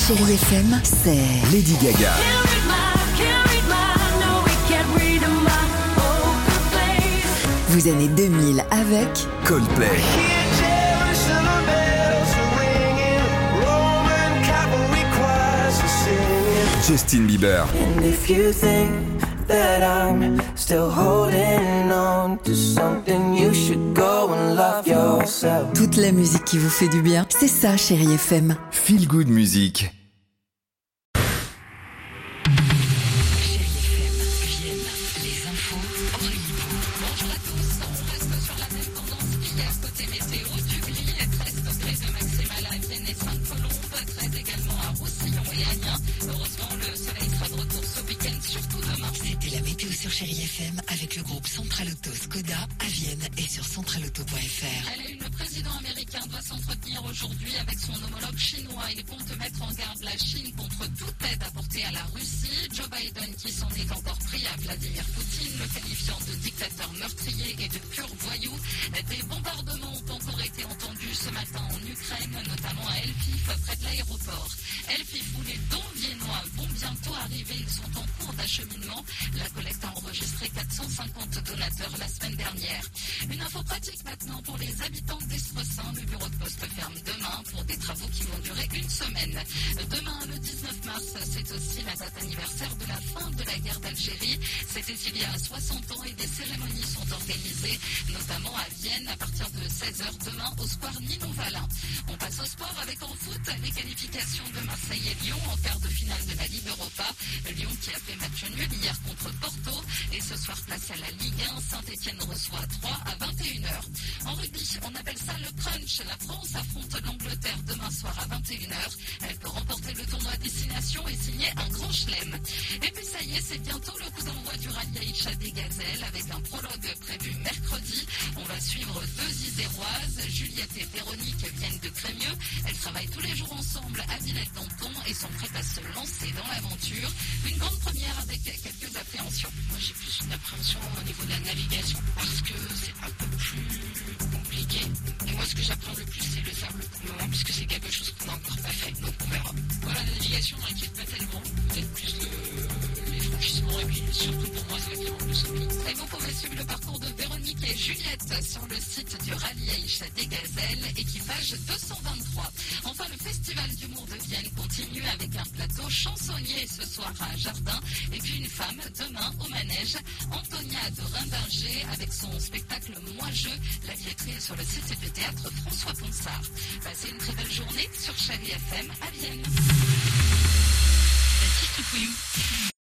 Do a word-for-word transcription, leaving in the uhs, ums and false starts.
Chérie F M, c'est Lady Gaga. Vos années deux mille avec Coldplay. Justin Bieber. And if you think that I'm still holding on to something, you should go and love yourself. toute la musique qui vous fait du bien. C'est ça, Chérie F M. Feel Good Music. Chérie F M avec le groupe Central Auto Skoda à Vienne et sur central auto point f r. Allez, le président américain doit s'entretenir aujourd'hui avec son homologue chinois. Il compte mettre en garde la Chine contre toute aide apportée à la Russie. Joe Biden, qui s'en est encore pris à Vladimir Poutine, le qualifiant de dictateur meurtrier et de pur voyou. Des bombardements ont encore été entendus ce matin en Ukraine, notamment à Lviv, près de l'aéroport. Lviv, où les dons viennois vont bientôt arriver. Ils sont en cours d'acheminement. La collecte a enregistré quatre cent cinquante donateurs la semaine dernière. Une info pratique maintenant pour les habitants d'Espressin. Le bureau de poste ferme demain pour des travaux qui vont durer une semaine. Demain, le dix-neuf mars, c'est aussi la date anniversaire de la fin de la guerre d'Algérie. C'était il y a soixante ans et des cérémonies sont organisées, notamment à Vienne à partir de seize heures demain au square Nino-Valin. On passe au sport avec en foot les qualifications de Marseille et Lyon en quart de finale de la Ligue Europa. Lyon qui a fait match nul hier contre Porto. Et ce soir, place à la Ligue un. Saint-Etienne reçoit Troyes à vingt et une heures. En rugby, on appelle ça le crunch. La France affronte l'Angleterre demain soir à vingt et une heures. Elle peut remporter le tournoi Destination et signer un grand chelem. Et puis ça y est, c'est bientôt le coup d'envoi du rallye Aïcha des Gazelles avec un prologue prévu mercredi. On va suivre deux Iséroises. Juliette et Véronique viennent de Crémieux. Elles travaillent tous les jours ensemble à Villette-Danton et sont prêtes à se lancer dans l'aventure. Une grande première avec quelques appréhensions. Moi j'ai plus une appréhension au niveau de la navigation parce que c'est un peu plus compliqué. Et moi ce que j'apprends le plus c'est le sable pour le moment puisque c'est quelque chose qu'on n'a encore pas fait. Donc on verra. Voilà, la navigation n'inquiète pas tellement. Peut-être plus le, les franchissements et puis surtout pour moi c'est vraiment le sommet. Et vous pouvez suivre le parcours de Véronique et Juliette sur le site du rallye Aïcha des Gazelles, équipage deux cent vingt-trois. Enfin, le festival d'humour de Vienne continue avec un plateau chansonnier ce soir à Jardin et puis une femme demain au manège, Antonia de Rimbinger avec son spectacle Moi Je. La billetterie est sur le site du théâtre François Ponsard. Passez une très belle journée sur Chérie F M à Vienne. Baptiste Pouillou.